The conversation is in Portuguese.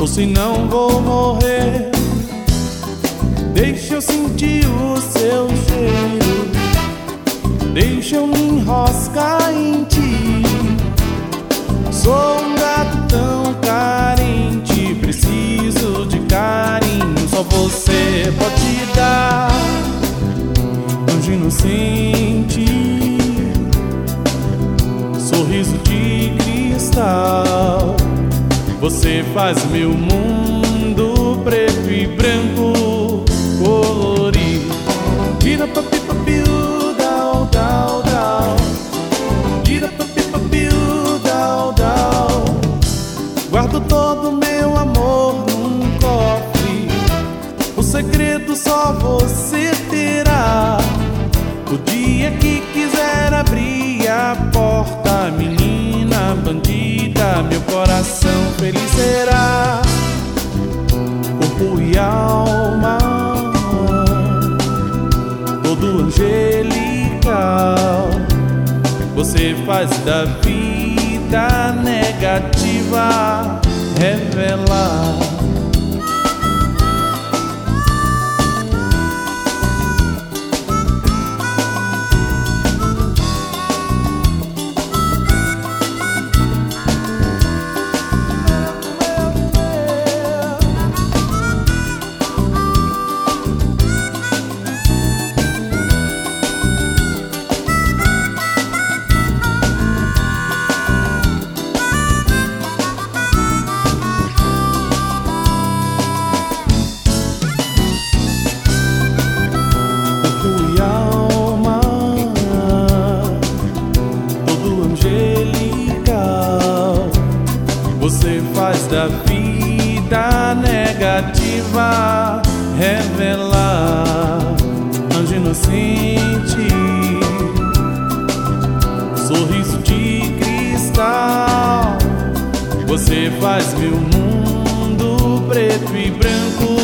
ou senão vou morrer. Deixa eu sentir o seu cheiro, deixa eu me enroscar em ti. Sou um gato tão carente, preciso de carinho, só você pode dar. Anjo inocente, sorriso de cristal, você faz meu mundo preto e branco colorir. Tira papi papi dau dau dau, tira papi papi dau dau. Guardo todo meu amor num cofre, o segredo só você terá. O dia que quiser abrir a porta, menina bandida, meu coração feliz será. Corpo e alma, todo angelical, você faz da vida negativa revelar. Você faz da vida negativa revelar. Anjo inocente, sorriso de cristal, você faz meu mundo preto e branco